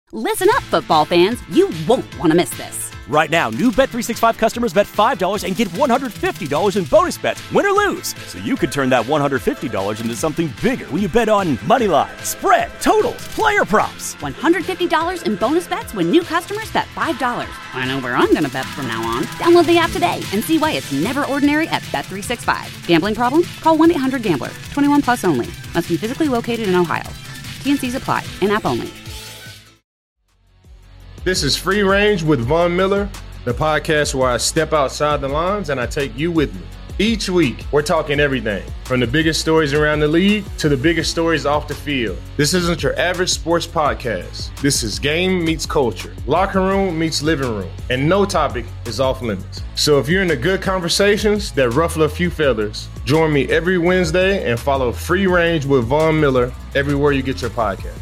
Listen up, football fans. You won't want to miss this. Right now, new Bet365 customers bet $5 and get $150 in bonus bets, win or lose. So you could turn that $150 into something bigger when you bet on money line, spread, totals, player props. $150 in bonus bets when new customers bet $5. I know where I'm going to bet from now on. Download the app today and see why it's never ordinary at Bet365. Gambling problem? Call 1-800-GAMBLER. 21 plus only. Must be physically located in Ohio. T&Cs apply. In-app only. This is Free Range with Von Miller, the podcast where I step outside the lines and I take you with me. Each week, we're talking everything from the biggest stories around the league to the biggest stories off the field. This isn't your average sports podcast. This is game meets culture, locker room meets living room, and no topic is off limits. So if you're into good conversations that ruffle a few feathers, join me every Wednesday and follow Free Range with Von Miller everywhere you get your podcast.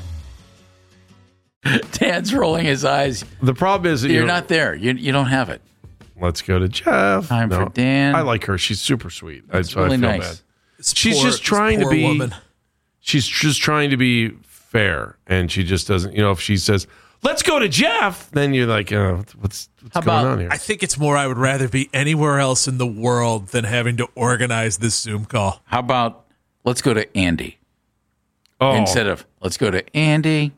Dan's rolling his eyes. The problem is that You're not there. You don't have it. Let's go to Jeff. Time for Dan. I like her. She's super sweet. It's really nice. Bad. She's just trying to be. Woman. She's just trying to be fair, and she just doesn't. If she says, "Let's go to Jeff," then you're like, "What's going on here?" I think it's more. I would rather be anywhere else in the world than having to organize this Zoom call. How about let's go to Andy instead of let's go to Andy.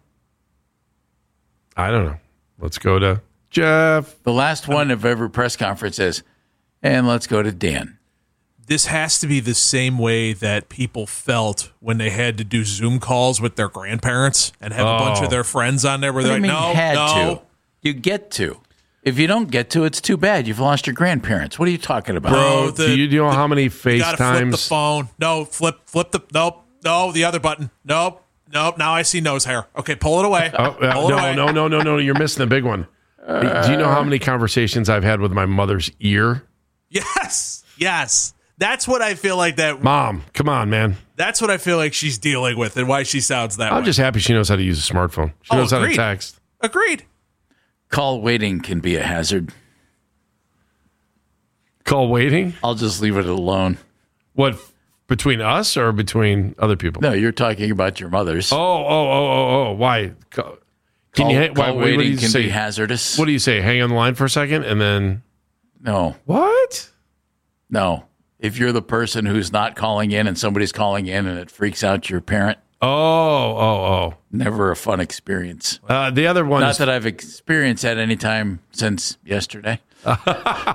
I don't know. Let's go to Jeff. The last one of every press conference is, and let's go to Dan. This has to be the same way that people felt when they had to do Zoom calls with their grandparents and have a bunch of their friends on there where they're like, no. You get to. If you don't get to, it's too bad. You've lost your grandparents. What are you talking about? Bro, do you know how many FaceTimes? You gotta flip the phone. No, flip the, nope. No, the other button. Nope. Now I see nose hair. Okay, pull it away. No. You're missing the big one. Do you know how many conversations I've had with my mother's ear? Yes. That's what I feel like that. Mom, come on, man. That's what I feel like she's dealing with and why she sounds that way. I'm just happy she knows how to use a smartphone. She knows how to text. Agreed. Call waiting can be a hazard. Call waiting? I'll just leave it alone. What? Between us or between other people? No, you're talking about your mother's. Oh. Why? Call waiting can be hazardous. What do you say? Hang on the line for a second and then... No. What? No. If you're the person who's not calling in and somebody's calling in and it freaks out your parent. Oh. Never a fun experience. The other one Not that I've experienced at any time since yesterday. I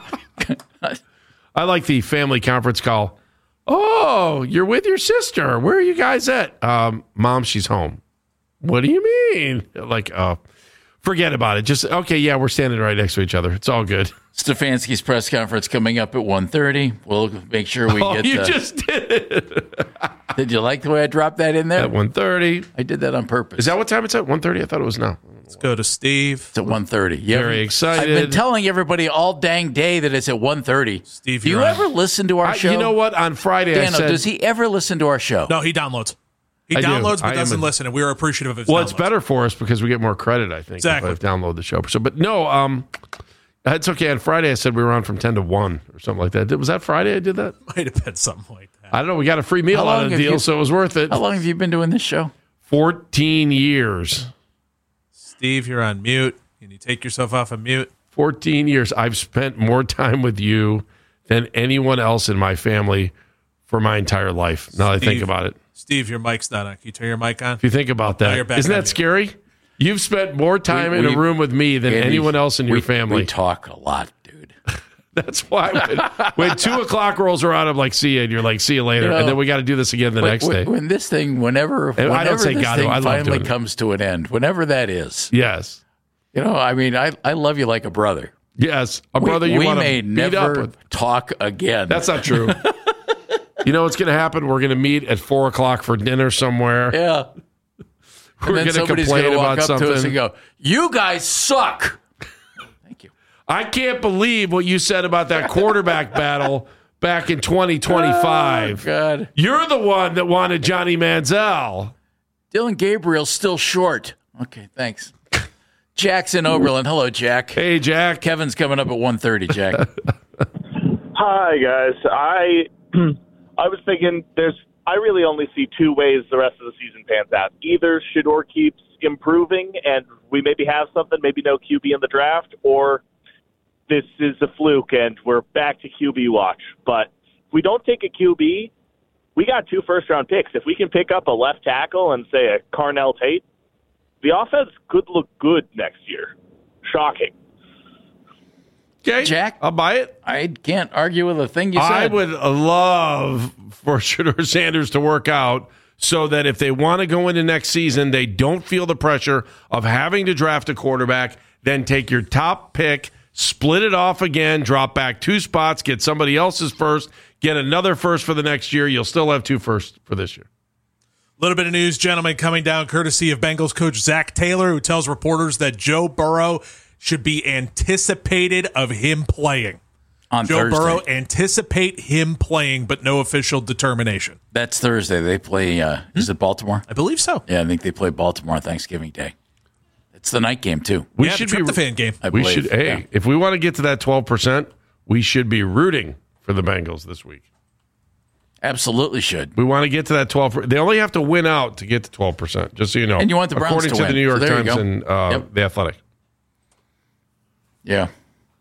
like the family conference call. Oh, you're with your sister. Where are you guys at? Mom, she's home. What do you mean? Like, forget about it. Just, okay, yeah, we're standing right next to each other. It's all good. Stefanski's press conference coming up at 1:30. We'll make sure we get you just did it. Did you like the way I dropped that in there? At 1:30. I did that on purpose. Is that what time it's at? 1:30? I thought it was now. Let's go to Steve. It's at 1:30. Very excited. I've been telling everybody all dang day that it's at 1:30. Steve, do you ever listen to our show? You know what? On Friday, Dano, I said... does he ever listen to our show? No, he downloads. He downloads but doesn't listen, and we are appreciative of his Well, downloads. it's better for us because we get more credit, I think, exactly. if I download the show. So, but no, it's okay. On Friday, I said we were on from 10 to 1 or something like that. Was that Friday I did that? Might have been something like that. I don't know. We got a free meal out of the deal, so it was worth it. How long have you been doing this show? 14 years. Steve, you're on mute. Can you take yourself off of mute? 14 years. I've spent more time with you than anyone else in my family for my entire life. Now I think about it. Steve, your mic's not on. Can you turn your mic on? If you think about that, isn't that scary? You've spent more time in a room with me than anyone else in your family. We talk a lot, dude. That's why when 2 o'clock rolls around, I'm like, see you, and you're like, see you later. And then we got to do this again the next day. When this thing, whenever I don't say this God, thing I love finally doing it. comes to an end, whenever that is. Yes. I mean, I love you like a brother. Yes. A brother you want to beat never up with. Talk again. That's not true. You know what's going to happen? We're going to meet at 4 o'clock for dinner somewhere. Yeah. We're going to complain about something. To us and go, you guys suck. Thank you. I can't believe what you said about that quarterback battle back in 2025. Oh, God. You're the one that wanted Johnny Manziel. Dylan Gabriel's still short. Okay, thanks. Jack's in Oberlin. Hello, Jack. Hey, Jack. Kevin's coming up at 1:30, Jack. Hi, guys. I was thinking I really only see two ways the rest of the season pans out. Either Shedeur keeps improving and we maybe have something, maybe no QB in the draft, or this is a fluke and we're back to QB watch. But if we don't take a QB, we got 2 first-round picks. If we can pick up a left tackle and, say, a Carnell Tate, the offense could look good next year. Shocking. Okay, Jack, I'll buy it. I can't argue with a thing you said. I would love for Shedeur Sanders to work out so that if they want to go into next season, they don't feel the pressure of having to draft a quarterback, then take your top pick, split it off again, drop back 2 spots, get somebody else's first, get another first for the next year. You'll still have 2 firsts for this year. A little bit of news, gentlemen, coming down courtesy of Bengals coach Zach Taylor, who tells reporters that Joe Burrow should be anticipated of him playing. On Joe Thursday. Burrow, anticipate him playing, but no official determination. That's Thursday. They play, is it Baltimore? I believe so. Yeah, I think they play Baltimore on Thanksgiving Day. It's the night game, too. We Yeah, should the be tryptophan game. I We believe. should. Hey, Yeah. if we want to get to that 12%, we should be rooting for the Bengals this week. Absolutely should. We want to get to that 12%. They only have to win out to get to 12%, just so you know. And you want the Browns according to to win. the New York So there you Times go. and Yep. The Athletic. Yeah.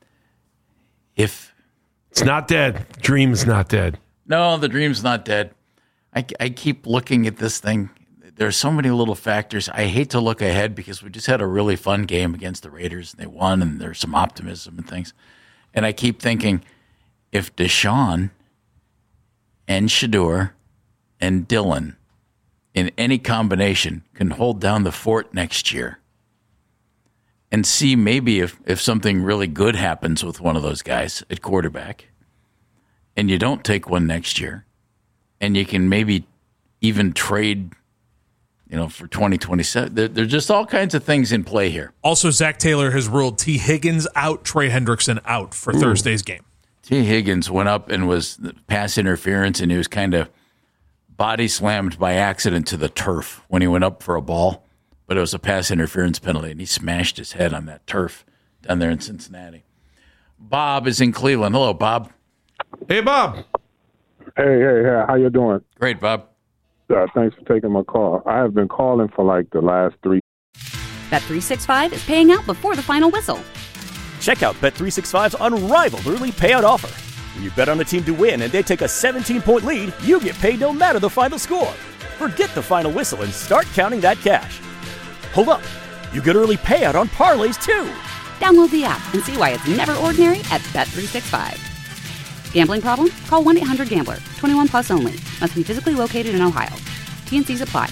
If It's not dead. Dream's not dead. no, the dream's not dead. I keep looking at this thing. There's so many little factors. I hate to look ahead because we just had a really fun game against the Raiders and they won, and there's some optimism and things. And I keep thinking, if Deshaun and Shedeur and Dillon in any combination can hold down the fort next year and see maybe if something really good happens with one of those guys at quarterback and you don't take one next year and you can maybe even trade, for 2027. There's just all kinds of things in play here. Also, Zach Taylor has ruled T. Higgins out, Trey Hendrickson out for Thursday's game. T. Higgins went up and was pass interference, and he was kind of body slammed by accident to the turf when he went up for a ball, but it was a pass interference penalty, and he smashed his head on that turf down there in Cincinnati. Bob is in Cleveland. Hello, Bob. Hey, Bob. Hey, how you doing? Great, Bob. Thanks for taking my call. I have been calling for like the last 3. Bet365 is paying out before the final whistle. Check out Bet365's unrivaled early payout offer. When you bet on a team to win and they take a 17-point lead, you get paid no matter the final score. Forget the final whistle and start counting that cash. Hold up. You get early payout on parlays, too. Download the app and see why it's never ordinary at Bet365. Gambling problem? Call 1-800-GAMBLER. 21 plus only. Must be physically located in Ohio. T&Cs apply.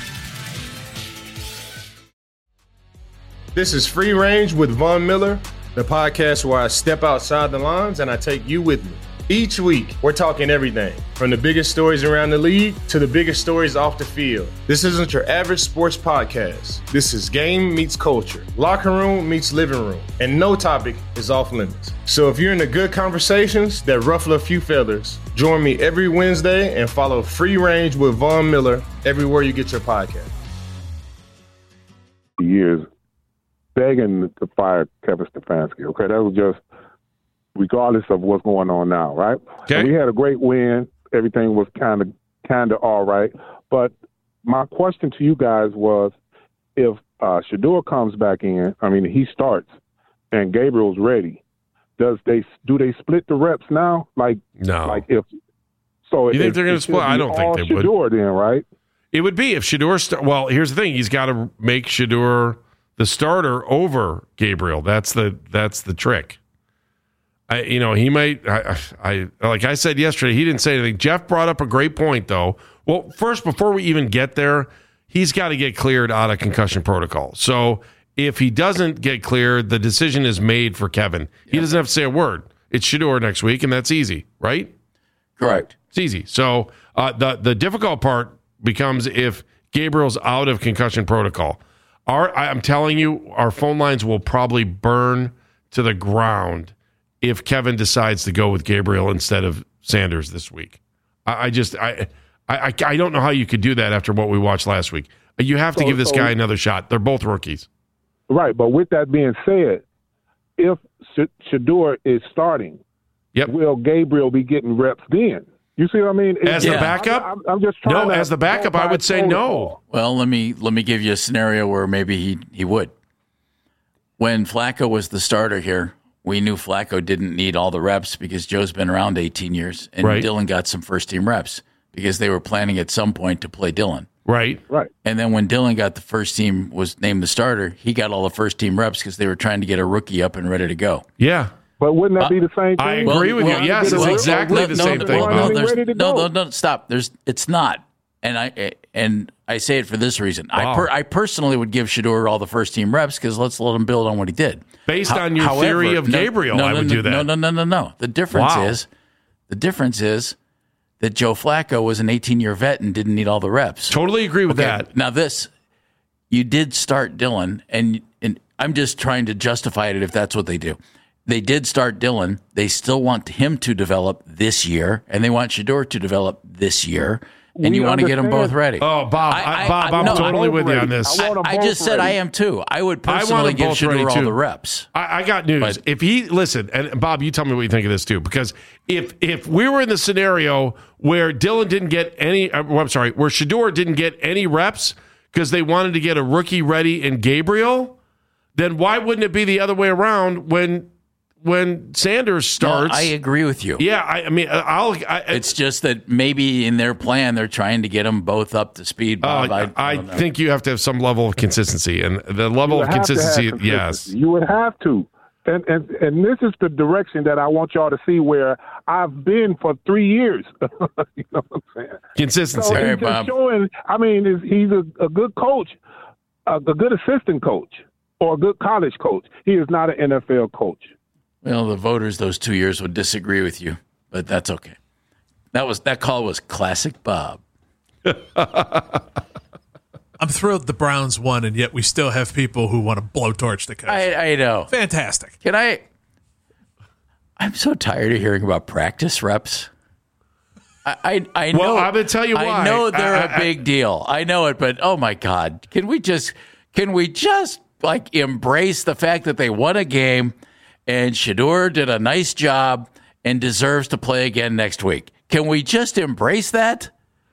This is Free Range with Von Miller, the podcast where I step outside the lines and I take you with me. Each week, we're talking everything from the biggest stories around the league to the biggest stories off the field. This isn't your average sports podcast. This is game meets culture, locker room meets living room, and no topic is off limits. So if you're into good conversations that ruffle a few feathers, join me every Wednesday and follow Free Range with Von Miller everywhere you get your podcast. Years begging to fire Kevin Stefanski. Okay, that was just regardless of what's going on now, right? Okay. And we had a great win. Everything was kind of all right. But my question to you guys was, if Shedeur comes back in, he starts, and Gabriel's ready, do they split the reps now? No. You think they're going to split? I don't think they would. Shedeur then, right? It would be if Shedeur well, here's the thing. He's got to make Shedeur the starter over Gabriel. That's the trick. He might. I like I said yesterday, he didn't say anything. Jeff brought up a great point, though. Well, first, before we even get there, he's got to get cleared out of concussion protocol. So if he doesn't get cleared, the decision is made for Kevin. He doesn't have to say a word. It's Shedeur next week, and that's easy, right? Correct. It's easy. So the difficult part becomes if Gabriel's out of concussion protocol. I'm telling you, our phone lines will probably burn to the ground if Kevin decides to go with Gabriel instead of Sanders this week. I don't know how you could do that after what we watched last week. You have to give this guy another shot. They're both rookies. Right, but with that being said, if Shedeur is starting, Yep. will Gabriel be getting reps then? You see what I mean? As the backup? I'm just trying as the backup, I would say no. Well, let me give you a scenario where maybe he would. When Flacco was the starter here, we knew Flacco didn't need all the reps because Joe's been around 18 years, and Dylan got some first-team reps because they were planning at some point to play Dylan. Right. And then when Dylan got the first team, was named the starter, he got all the first-team reps because they were trying to get a rookie up and ready to go. Yeah. But wouldn't that be the same thing? I agree with you. Yes, it's exactly the same thing. No, stop. It's not. And I say it for this reason. Wow. I personally would give Shedeur all the first team reps because let's let him build on what he did. Based on your theory of Gabriel, I would do that. No. The difference is that Joe Flacco was an 18-year vet and didn't need all the reps. Totally agree with that. Now you did start Dylan, and I'm just trying to justify it if that's what they do. They did start Dylan. They still want him to develop this year, and they want Shedeur to develop this year. And you want to get them both ready. Oh, Bob, I'm totally with you on this. I just said I am too. I would personally give Shedeur all the reps. I got news. If he listen, and Bob, you tell me what you think of this too, because if we were in the scenario where Dylan didn't get any, where Shedeur didn't get any reps because they wanted to get a rookie ready in Gabriel, then why wouldn't it be the other way around when Sanders starts? No, I agree with you. Yeah, I mean, it's just that maybe in their plan they're trying to get them both up to speed. Bob. I think you have to have some level of consistency, and the level of consistency, yes, you would have to. And this is the direction that I want y'all to see where I've been for 3 years. You know what I'm saying? Consistency. So he's just showing. I mean, he's a good coach, a good assistant coach, or a good college coach. He is not an NFL coach. Well, the voters those 2 years would disagree with you, but that's okay. That call was classic Bob. I'm thrilled the Browns won, and yet we still have people who want to blowtorch the coach. I know. Fantastic. I'm so tired of hearing about practice reps. I know. Well, I'm going to tell you why. I know they're a big deal. I know it, but oh my God, can we just like embrace the fact that they won a game? And Shedeur did a nice job and deserves to play again next week. Can we just embrace that?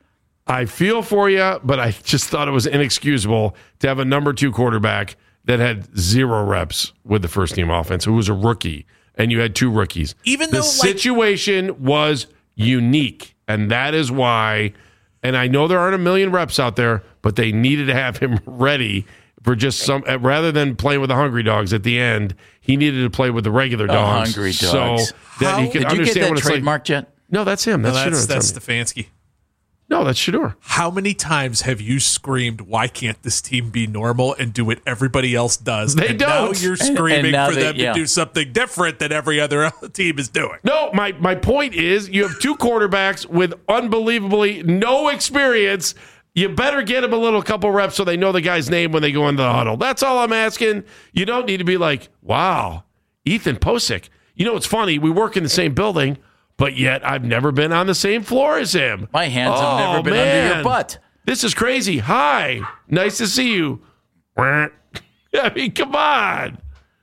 I feel for you, but I just thought it was inexcusable to have a number 2 quarterback that had 0 reps with the first team offense. It was a rookie, and you had 2 rookies. Even though the situation was unique, and that is why. And I know there aren't a million reps out there, but they needed to have him ready for just some, rather than playing with the hungry dogs at the end, he needed to play with the regular dogs. Hungry dogs. So that he could understand what it's like. Did you get that trademark yet? No, that's him. That's Shedeur. That's Stefanski. No, that's Shedeur. How many times have you screamed, why can't this team be normal and do what everybody else does? They don't. Now you're screaming now for them to do something different than every other team is doing. No, my point is you have 2 quarterbacks with unbelievably no experience. You better get them a couple reps so they know the guy's name when they go into the huddle. That's all I'm asking. You don't need to be like, wow, Ethan Posick. You know, it's funny. We work in the same building, but yet I've never been on the same floor as him. My hands have never been under your butt. This is crazy. Hi. Nice to see you. I mean, come on.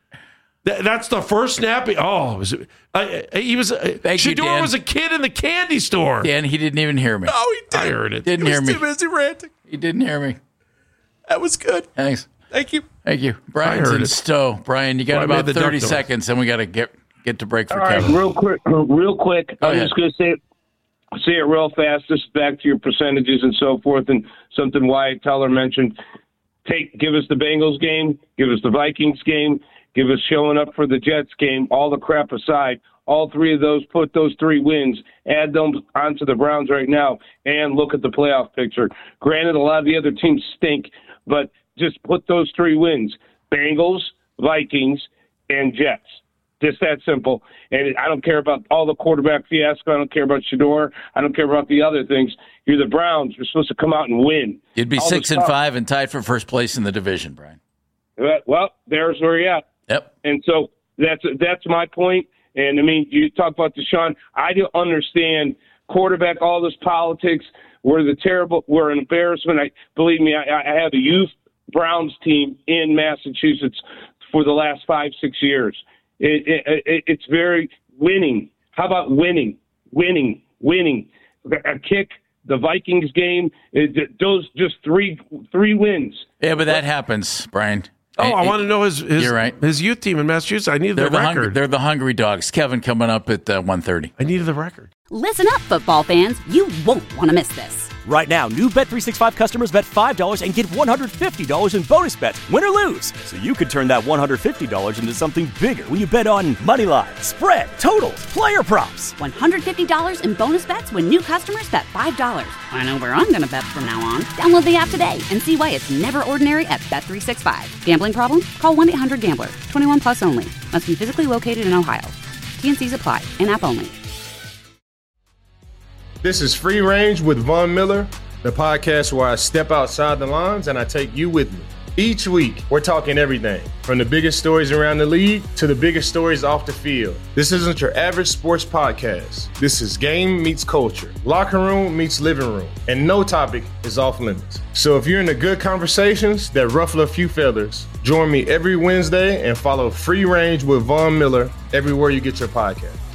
That's the first snap. He was. Shedeur was a kid in the candy store. Dan, he didn't even hear me. Oh, he did. I heard it. Didn't hear me. Too busy ranting. He didn't hear me. That was good. Thanks. Thank you. Brian's in Stowe. Brian, you got about 30 seconds, and we got to get to break for Kevin. All right, real quick. I'm just going to say it real fast. This is back to your percentages and so forth, and something Wyatt Teller mentioned. Give us the Bengals game, give us the Vikings game, give us showing up for the Jets game, all the crap aside. All 3 of those, put those 3 wins, add them onto the Browns right now, and look at the playoff picture. Granted, a lot of the other teams stink, but just put those 3 wins, Bengals, Vikings, and Jets. Just that simple. And I don't care about all the quarterback fiasco. I don't care about Shedeur. I don't care about the other things. You're the Browns. You're supposed to come out and win. You'd be 6-5 and tied for first place in the division, Brian. Well, there's where you're at. Yep. And so that's my point. And, I mean, you talk about Deshaun. I don't understand quarterback, all this politics. We're an embarrassment. Believe me, I have a youth Browns team in Massachusetts for the last 5-6 years. It's very winning. How about winning? a kick, the Vikings game. Those just three wins. Yeah, but that happens, Brian. Oh, I want to know you're right. His youth team in Massachusetts. I needed the record. They're the Hungry Dogs. Kevin coming up at 1:30. I needed the record. Listen up, football fans. You won't want to miss this. Right now, new Bet365 customers bet $5 and get $150 in bonus bets, win or lose. So you could turn that $150 into something bigger when you bet on money line, spread, totals, player props. $150 in bonus bets when new customers bet $5. I know where I'm going to bet from now on. Download the app today and see why it's never ordinary at Bet365. Gambling problem? Call 1-800-GAMBLER. 21 plus only. Must be physically located in Ohio. T&Cs apply. In-app only. This is Free Range with Von Miller, the podcast where I step outside the lines and I take you with me. Each week, we're talking everything from the biggest stories around the league to the biggest stories off the field. This isn't your average sports podcast. This is game meets culture, locker room meets living room, and no topic is off limits. So if you're into good conversations that ruffle a few feathers, join me every Wednesday and follow Free Range with Von Miller everywhere you get your podcast.